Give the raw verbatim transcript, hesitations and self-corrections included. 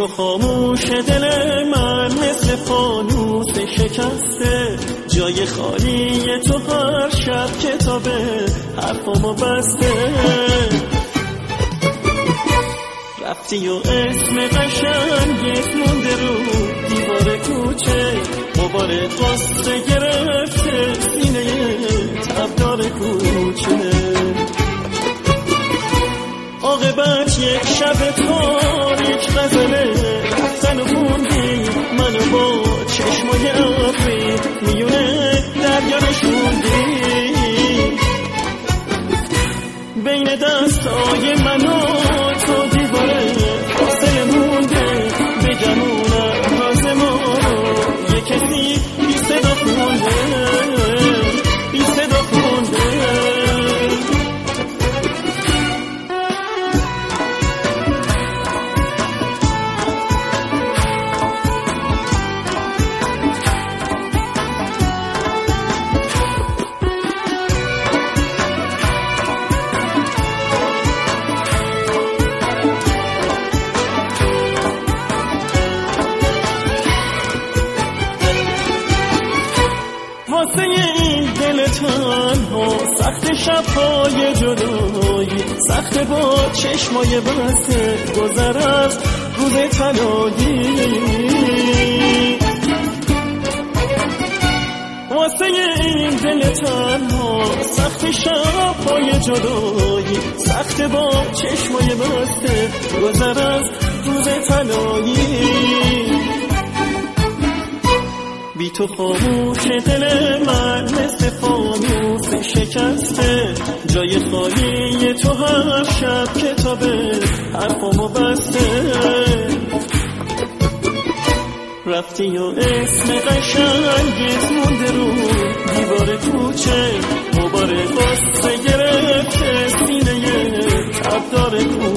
تو خاموش دل من مثل فانوس شکسته، جای خالی تو هر شب کتاب حرفامو بسته. رفتی و اسم قشنگت مونده رو دیوار کوچه، غبار قصه گرفته سینه تبدار کوچه. عاقبت یک شب تاریک غزله رفتن و خوندی، منو با چشمای ابری میونه دریا نشوندی. بین دستای من و تو دیواره فاصله مونده، بگمونم راز ما رو یه کسی بی صدا خونده، بی صدا خونده. واسه این دل تنها سخت شب‌های جدایی، سخت با چشمای بسته گذر از روز طلایی. واسه این دل تنها سخت شب‌های جدایی، سخت با چشمای بسته گذر از روز طلایی. بی تو خاموش دل من مثل فانوس شکسته، جای خالی تو هر شب کتاب حرفامو بسته. رفتی و اسم قشنگت مونده رو دیوار کوچه، غبار قصه گرفته سینه تبدار کوچه.